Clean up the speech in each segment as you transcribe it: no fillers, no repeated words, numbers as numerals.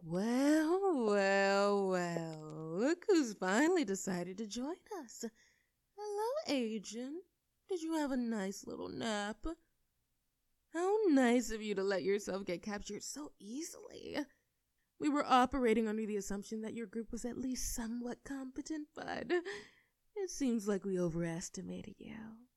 Well. Look who's finally decided to join us. Hello, Agent. Did you have a nice little nap? How nice of you to let yourself get captured so easily. We were operating under the assumption that your group was at least somewhat competent, but it seems like we overestimated you.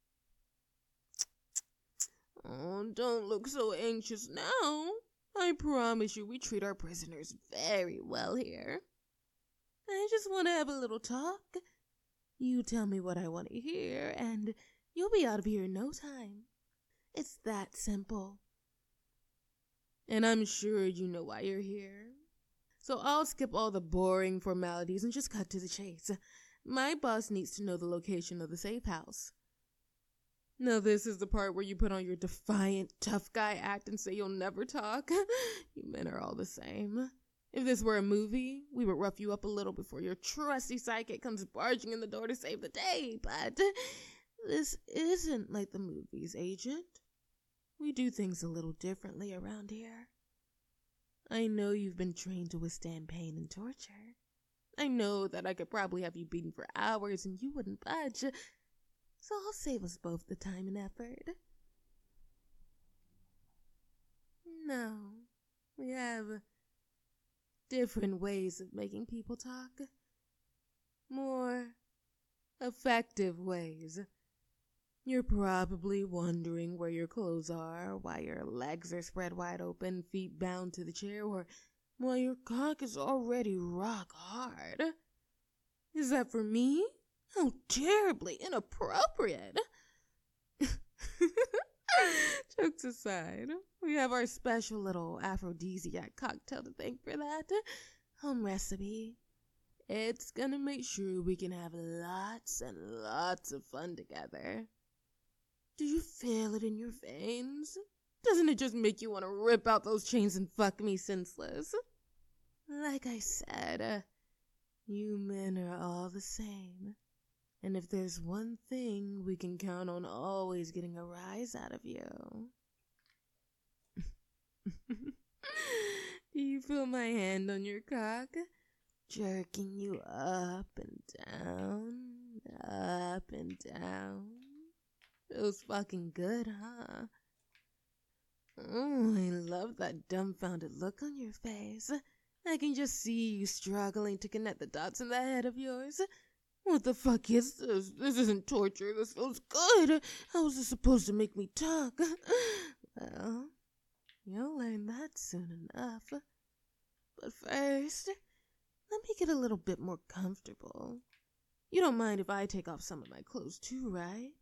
Oh, don't look so anxious now. I promise you we treat our prisoners very well here. I just want to have a little talk. You tell me what I want to hear, and you'll be out of here in no time. It's that simple. And I'm sure you know why you're here. So I'll skip all the boring formalities and just cut to the chase. My boss needs to know the location of the safe house. Now this is the part where you put on your defiant, tough guy act and say you'll never talk. You men are all the same. If this were a movie, we would rough you up a little before your trusty sidekick comes barging in the door to save the day. But this isn't like the movies, Agent. We do things a little differently around here. I know you've been trained to withstand pain and torture. I know that I could probably have you beaten for hours and you wouldn't budge. So I'll save us both the time and effort. No, we have different ways of making people talk. More effective ways. You're probably wondering where your clothes are, why your legs are spread wide open, feet bound to the chair, or why your cock is already rock hard. Is that for me? How terribly inappropriate. Jokes aside, we have our special little aphrodisiac cocktail to thank for that. Home recipe. It's gonna make sure we can have lots and lots of fun together. Do you feel it in your veins? Doesn't it just make you want to rip out those chains and fuck me senseless? Like I said, you men are all the same. And if there's one thing we can count on always getting a rise out of you. Do you feel my hand on your cock? Jerking you up and down. Feels fucking good, huh? Oh, I love that dumbfounded look on your face. I can just see you struggling to connect the dots in that head of yours. What the fuck is this? This isn't torture. This feels good. How is this supposed to make me talk? Well, you'll learn that soon enough. But first, let me get a little bit more comfortable. You don't mind if I take off some of my clothes too, right?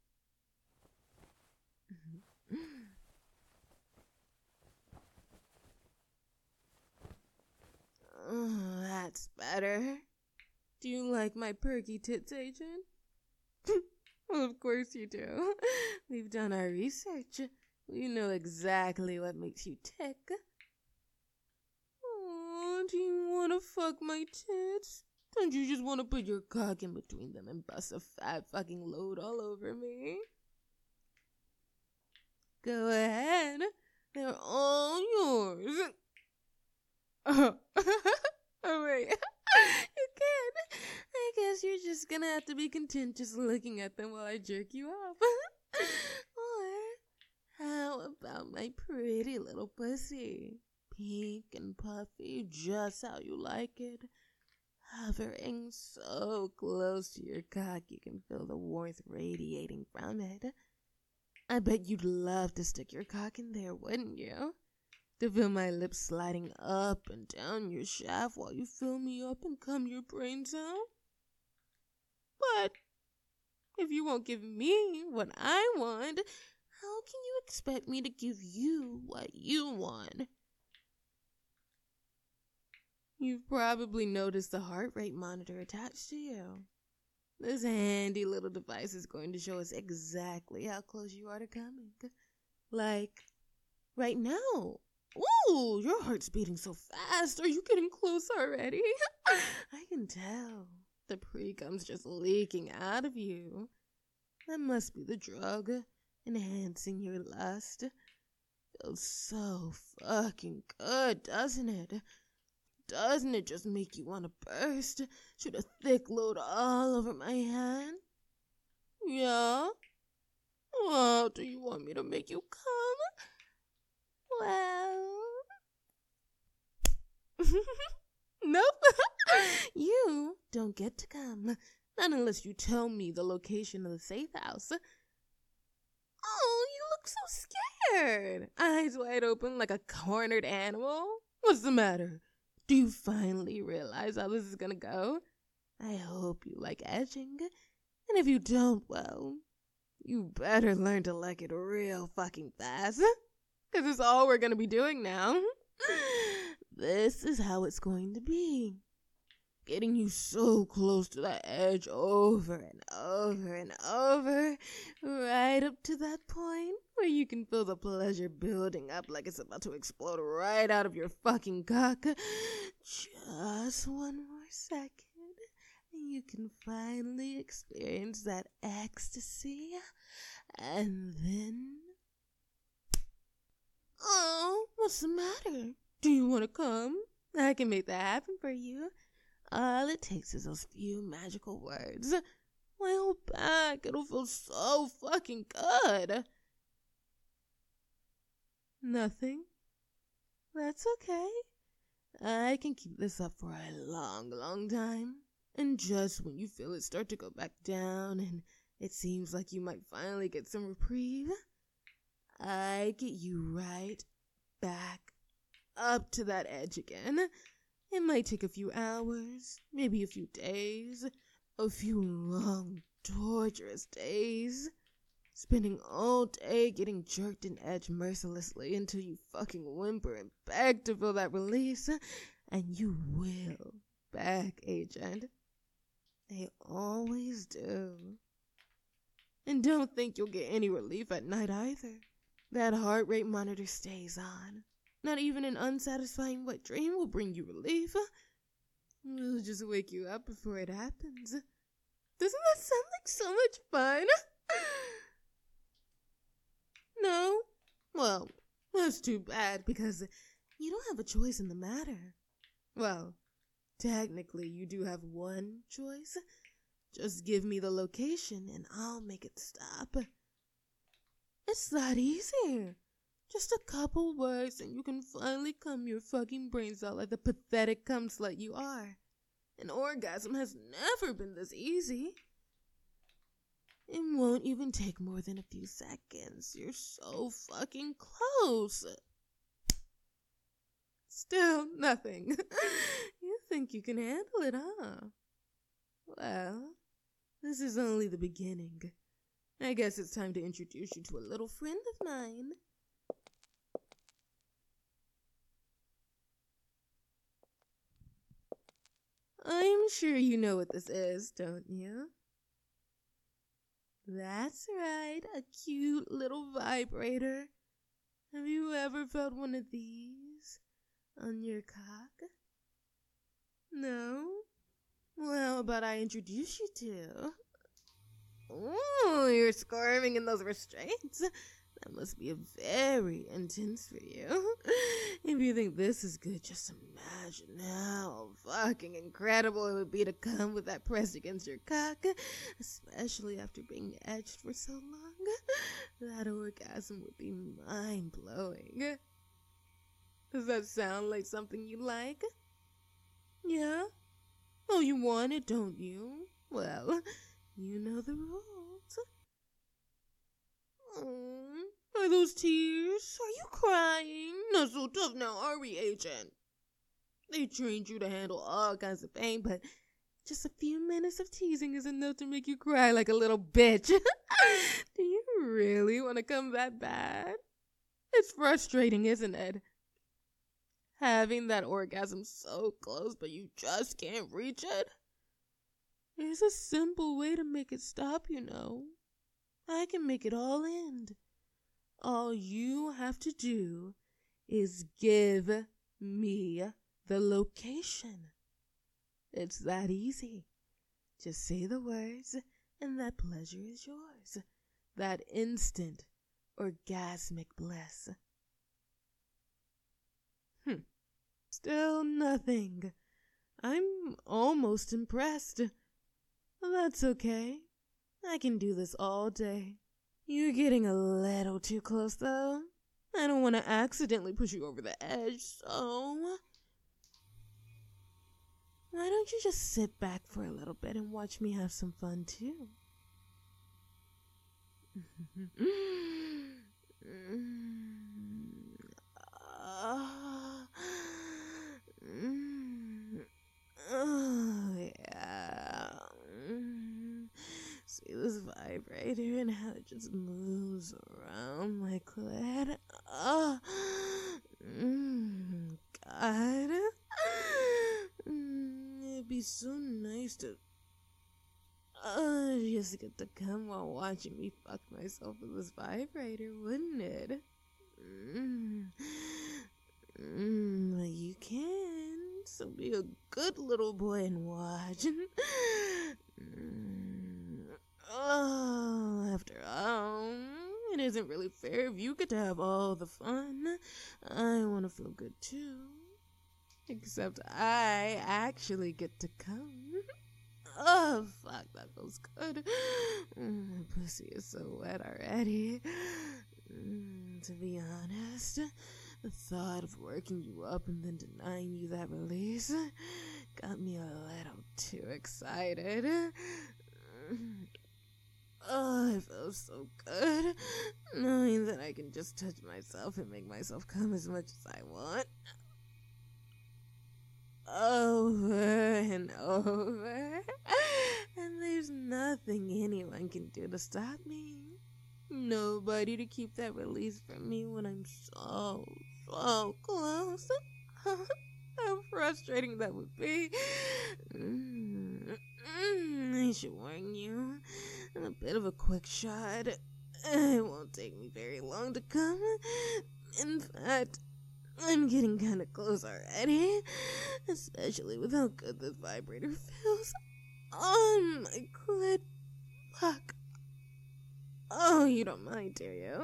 Oh, that's better. Do you like my perky tits, Agent? Well, of course you do. We've done our research. We know exactly what makes you tick. Oh, do you want to fuck my tits? Don't you just want to put your cock in between them and bust a fat fucking load all over me? Go ahead. They're all yours. Oh, wait. You can. I guess you're just gonna have to be content just looking at them while I jerk you off. Or how about my pretty little pussy? Pink and puffy, just how you like it. Hovering so close to your cock you can feel the warmth radiating from it. I bet you'd love to stick your cock in there, wouldn't you? To feel my lips sliding up and down your shaft while you fill me up and cum your brains out? But if you won't give me what I want, how can you expect me to give you what you want? You've probably noticed the heart rate monitor attached to you. This handy little device is going to show us exactly how close you are to coming. Like, right now. Ooh, your heart's beating so fast. Are you getting close already? I can tell. The pre-cum's just leaking out of you. That must be the drug, enhancing your lust. Feels so fucking good, doesn't it? doesn't it just make you want to burst? Shoot a thick load all over my hand? Yeah? Well, do you want me to make you come? Well... Nope. You don't get to come. Not unless you tell me the location of the safe house. Oh, you look so scared. Eyes wide open like a cornered animal. What's the matter? Do you finally realize how this is gonna go? I hope you like edging. And if you don't, well, you better learn to like it real fucking fast. 'Cause it's all we're gonna be doing now. This is how it's going to be. Getting you so close to that edge over and over and over, right up to that point where you can feel the pleasure building up like it's about to explode right out of your fucking cock. Just one more second, and you can finally experience that ecstasy, and then... Oh, what's the matter? Do you want to come? I can make that happen for you. All it takes is those few magical words. Why hold back? It'll feel so fucking good. Nothing? That's okay. I can keep this up for a long, long time. And just when you feel it start to go back down and it seems like you might finally get some reprieve, I get you right back up to that edge again. It might take a few hours, maybe a few days, a few long, torturous days, spending all day getting jerked and edged mercilessly until you fucking whimper and beg to feel that release, and you will back, agent. They always do. And don't think you'll get any relief at night either. That heart rate monitor stays on. Not even an unsatisfying wet dream will bring you relief. We'll just wake you up before it happens. Doesn't that sound like so much fun? No? Well, that's too bad because you don't have a choice in the matter. Well, technically you do have one choice. Just give me the location and I'll make it stop. It's that easy. Just a couple words and you can finally cum your fucking brains out like the pathetic cum slut you are. An orgasm has never been this easy. It won't even take more than a few seconds. You're so fucking close. Still nothing. You think you can handle it, huh? Well, this is only the beginning. I guess it's time to introduce you to a little friend of mine. I'm sure you know what this is, don't you? That's right, a cute little vibrator. Have you ever felt one of these on your cock? No? Well, how about I introduce you to? Oh, you're squirming in those restraints. That must be very intense for you. If you think this is good, just imagine how fucking incredible it would be to come with that pressed against your cock, especially after being edged for so long. That orgasm would be mind-blowing. Does that sound like something you like? Yeah? Oh, you want it, don't you? Well, you know the rules. Are those tears? Are you crying? Not so tough now, are we, agent? They trained you to handle all kinds of pain, but just a few minutes of teasing is enough to make you cry like a little bitch. Do you really want to come that bad? It's frustrating, isn't it? Having that orgasm so close, but you just can't reach it? There's a simple way to make it stop, you know. I can make it all end. All you have to do is give me the location. It's that easy. Just say the words and that pleasure is yours. That instant orgasmic bliss. Still Nothing. I'm almost impressed. That's okay. I can do this all day. You're getting a little too close, though. I don't want to accidentally push you over the edge, so... Why don't you just sit back for a little bit and watch me have some fun, too? Oh, yeah. See this vibrator and how it just moves around my clit? Oh, God. It'd be so nice to just get to come while watching me fuck myself with this vibrator, wouldn't it? But you can, so be a good little boy and watch. Oh, after all, it isn't really fair if you get to have all the fun. I want to feel good too. Except I actually get to come. Oh, fuck, that feels good. My pussy is so wet already. To be honest, the thought of working you up and then denying you that release got me a little too excited. Oh, it feels so good, knowing that I can just touch myself and make myself come as much as I want. Over and over, and there's nothing anyone can do to stop me. Nobody to keep that release from me when I'm so close. How frustrating that would be. I should warn you, I'm a bit of a quick shot. It won't take me very long to come. In fact, I'm getting kind of close already, especially with how good this vibrator feels on my clit. Fuck. Oh, you don't mind, do you?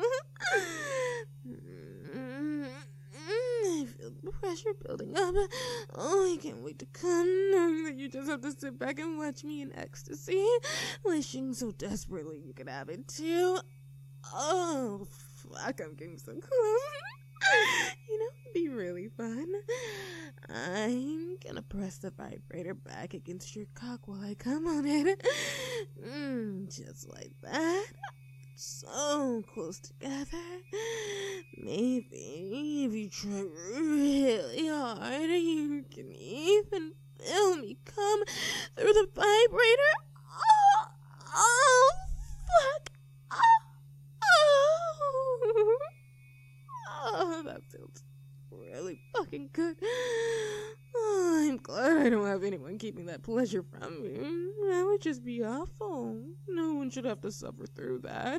I feel the pressure building up. Oh, I can't wait to come, knowing that you just have to sit back and watch me in ecstasy, wishing so desperately you could have it too. Oh, fuck, I'm getting so close. You know, it'd be really fun. I'm gonna press the vibrator back against your cock while I come on it. Just like that. So close together. Maybe if you try really hard, you can even feel me come through the vibrator. Oh, fuck. Oh, that feels really fucking good. Oh, I'm glad I don't have anyone keeping that pleasure from me. That would just be awful. No one should have to suffer through that.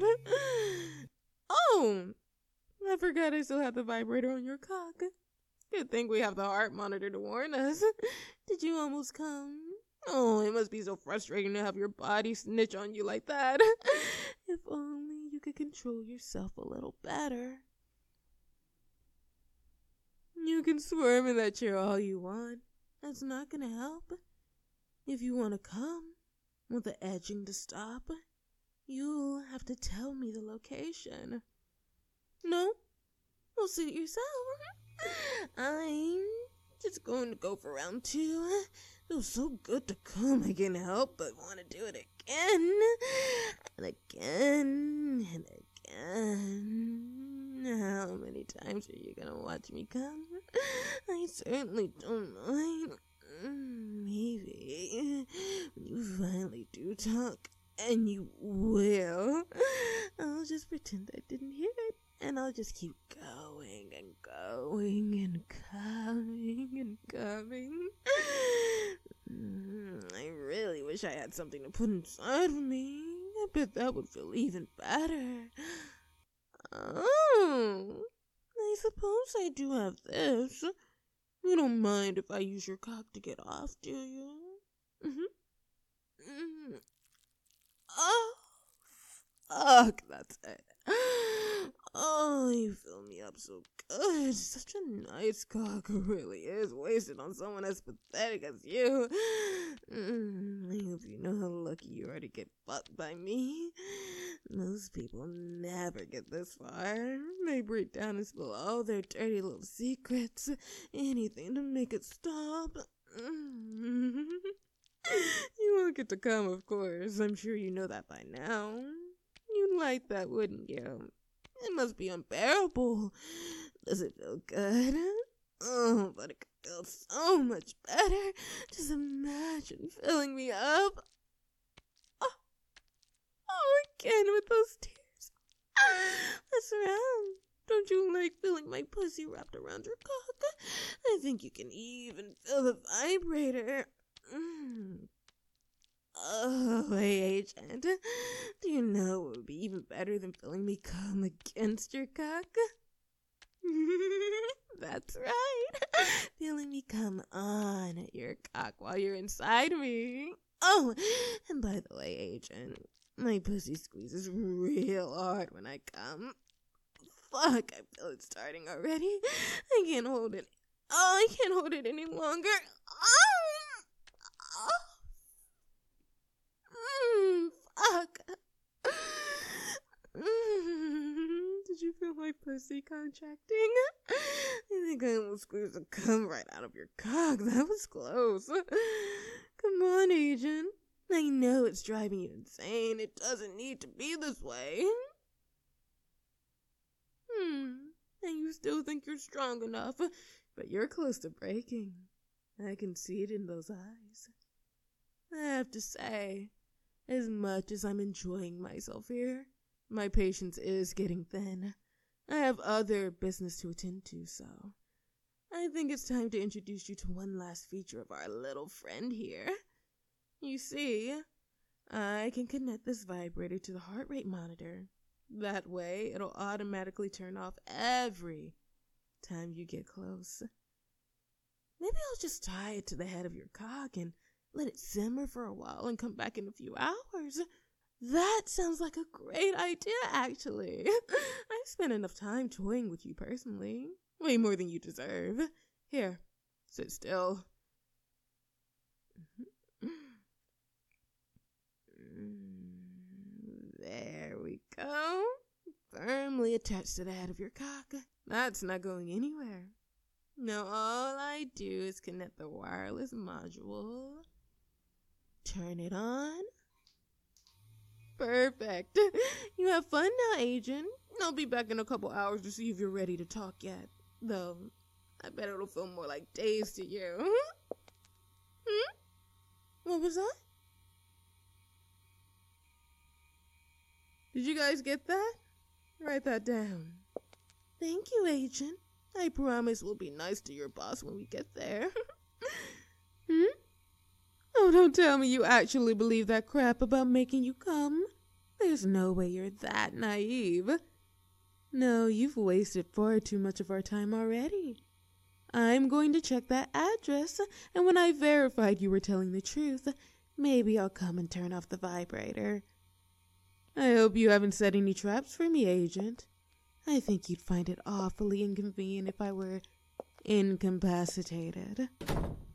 Oh, I forgot I still have the vibrator on your cock. Good thing we have the heart monitor to warn us. Did you almost come? Oh, it must be so frustrating to have your body snitch on you like that. If only you could control yourself a little better. You can squirm in that chair all you want. That's not gonna help. If you want to come, want the edging to stop, you'll have to tell me the location. No? Well, suit yourself. I'm just going to go for round 2. Feels so good to come, I can't help but want to do it again. And again. And again. How many times are you gonna watch me come? I certainly don't mind. Maybe when you finally do talk, and you will, I'll just pretend I didn't hear it, and I'll just keep going and going and coming and coming. I really wish I had something to put inside of me. I bet that would feel even better. Oh, I suppose I do have this. You don't mind if I use your cock to get off, do you? Oh, Fuck, that's it. Oh, you fill me up so good. Such a nice cock really is wasted on someone as pathetic as you. I hope you know how lucky you are to get fucked by me. Most people never get this far. They break down and spill all their dirty little secrets. Anything to make it stop. You won't get to come, of course. I'm sure you know that by now. You'd like that, wouldn't you? It must be unbearable. Does it feel good? Oh, but it could feel so much better. Just imagine filling me up. Oh, again with those tears. What's around? Don't you like feeling my pussy wrapped around your cock? I think you can even feel the vibrator. Oh, hey, agent. Do you know what would be even better than feeling me come against your cock? That's right. Feeling me come on at your cock while you're inside me. Oh, and by the way, agent, my pussy squeezes real hard when I come. Fuck, I feel it starting already. I can't hold it. Oh, I can't hold it any longer. Fuck. Did you feel my pussy contracting? I think I almost squeezed the cum right out of your cock. That was close. Come on, agent. I know it's driving you insane. It doesn't need to be this way. And you still think you're strong enough, but you're close to breaking. I can see it in those eyes. I have to say, as much as I'm enjoying myself here, my patience is getting thin. I have other business to attend to, so I think it's time to introduce you to one last feature of our little friend here. You see, I can connect this vibrator to the heart rate monitor. That way, it'll automatically turn off every time you get close. Maybe I'll just tie it to the head of your cock and let it simmer for a while and come back in a few hours. That sounds like a great idea, actually. I've spent enough time toying with you personally. Way more than you deserve. Here, sit still. There we go. Firmly attached to the head of your cock. That's not going anywhere. Now all I do is connect the wireless module. Turn it on. Perfect. You have fun now, agent. I'll be back in a couple hours to see if you're ready to talk yet. Though, I bet it'll feel more like days to you. What was that? Did you guys get that? Write that down. Thank you, agent. I promise we'll be nice to your boss when we get there. Oh, don't tell me you actually believe that crap about making you come. There's no way you're that naive. No, you've wasted far too much of our time already. I'm going to check that address, and when I verified you were telling the truth, maybe I'll come and turn off the vibrator. I hope you haven't set any traps for me, agent. I think you'd find it awfully inconvenient if I were incapacitated.